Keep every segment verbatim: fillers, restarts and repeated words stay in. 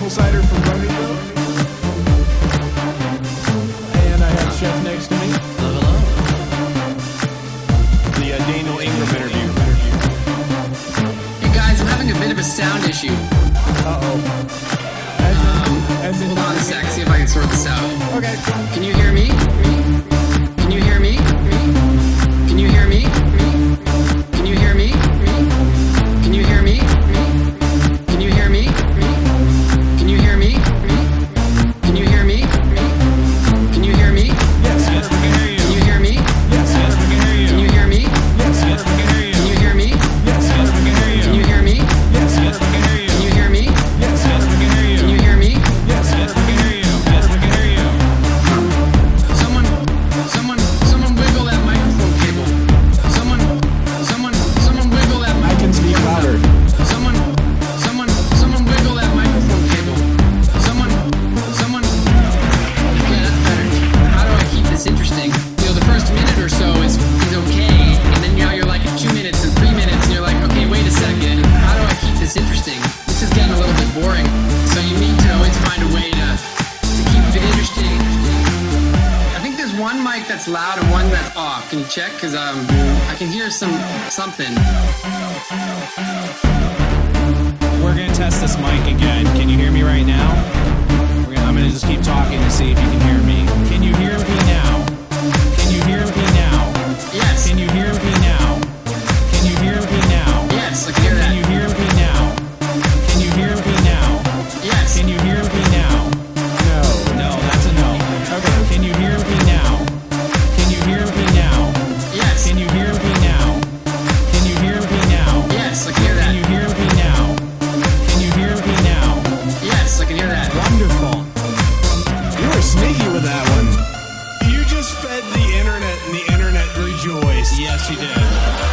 apple cider from Ponyville. And I have Chef next to me. Hello, hello. The uh, Daniel Ingram interview. Hey guys, I'm having a bit of a sound issue. Uh-oh. As in, as in Hold on a sec, see if I can sort this out. Okay. Can you hear me? Can you hear me? Can you hear me? Can you hear me? Can you hear me? Can you hear me? Can you hear me? Can you hear me? Can you hear me? Yes, yes, we can hear you. Can you hear me? Yes, yes, we can hear you. Can you hear me? Yes, yes, we can hear you. Can you hear me? Yes, yes, we can hear you. Can you hear me? Yes, yes, we can hear you. Can you hear me? Yes, yes, we can hear you. Can you hear me? Yes, yes, we can hear you. Yes, we can hear you. Someone, someone, someone wiggle that microphone cable. Someone, someone, someone wiggle that I can speak louder. Someone, someone, someone wiggle that microphone cable. Someone, someone. Yeah, that's better. How do I keep this interesting? You know, the first minute or so is, is okay, and then now you're like at two minutes and three minutes, and you're like, okay, wait a second. How do I keep this interesting? This is getting a little bit boring. So you need to always find a way to, to keep it interesting. I think there's one mic that's loud and one that's off. Can you check? Cause um, I can hear some something. We're gonna test this mic again. Can you hear me right now? We're gonna, I'm gonna just keep talking to see if you can hear me. Can you hear me now? Can you hear me now? Yes. Can you hear me now? Can you hear me now? Yes, I can hear that. Can you hear me now? Can you hear me now? Yes. Can you hear me now? No. No, that's a no. Okay. Can you hear me now? Can you hear me now? Yes. Can you hear me now? Can you hear me now? Yes, I can hear Can that. you hear me now? Can you hear me now? Yes, I can hear that. Wonderful. You were sneaky with that one. You just fed the internet and the internet rejoiced. Yes, you did.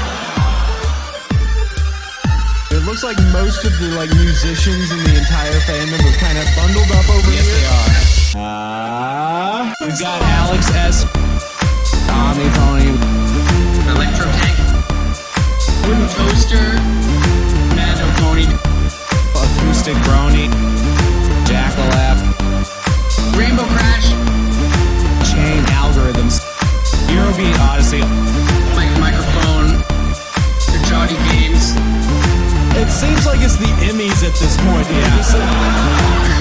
It looks like most of the like musicians in the entire fandom are kind of bundled up over Yes, here. they are. Ah. We've got Alex S. Tommy Pony. Electro tank. Wooden toaster. Mando pony. Acoustic Brony. Jackalap. Rainbow crash. Chain Algorithms. Eurobeat Odyssey. Mic microphone. The Jody games. It seems like it's the Emmys at this point. Yeah.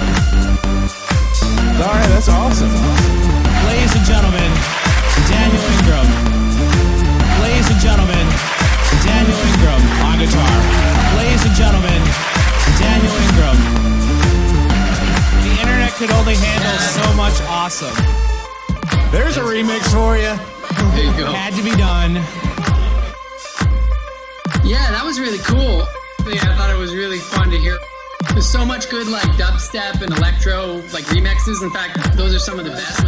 All right, that's awesome. Ladies and gentlemen, Daniel Ingram. Ladies and gentlemen, Daniel Ingram on guitar. Ladies and gentlemen, Daniel Ingram. The internet could only handle so much awesome. There's a remix for you. There you go. Had to be done. Yeah, that was really cool. Yeah, I thought it was really fun to hear. There's so much good like dubstep and electro like remixes. In fact, those are some of the best.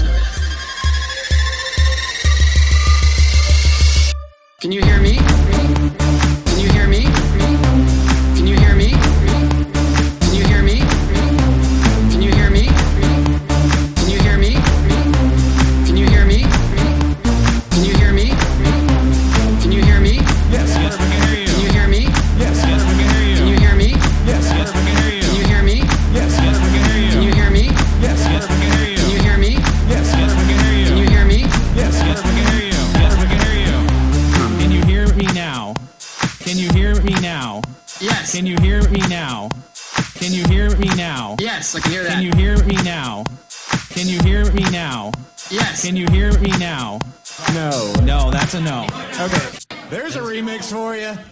Can you hear me? Can you hear me? Can you hear me? Can you hear me? Can you hear me? Can you hear me? Can you hear me? Can you hear me? Can you hear me? Yes, yes, we can hear you. Can you hear me? Yes, yes, we can hear you. Can you hear me? Yes, yes, we can hear you. Can you hear me? Yes, yes, we can hear you. Can you hear me? Yes, yes, we can hear you. Can you hear me? Yes, yes, we can hear you. Can you hear me? Yes, yes, we can hear you. Yes, we can hear you. Can you hear me now? Can you hear me now? Yes. Can you hear me now? Can you hear me now? Yes, I can hear that. Can you hear me now? Can you hear me now? Yes. Can you hear me now? No. No, that's a no. Okay. There's a remix for you.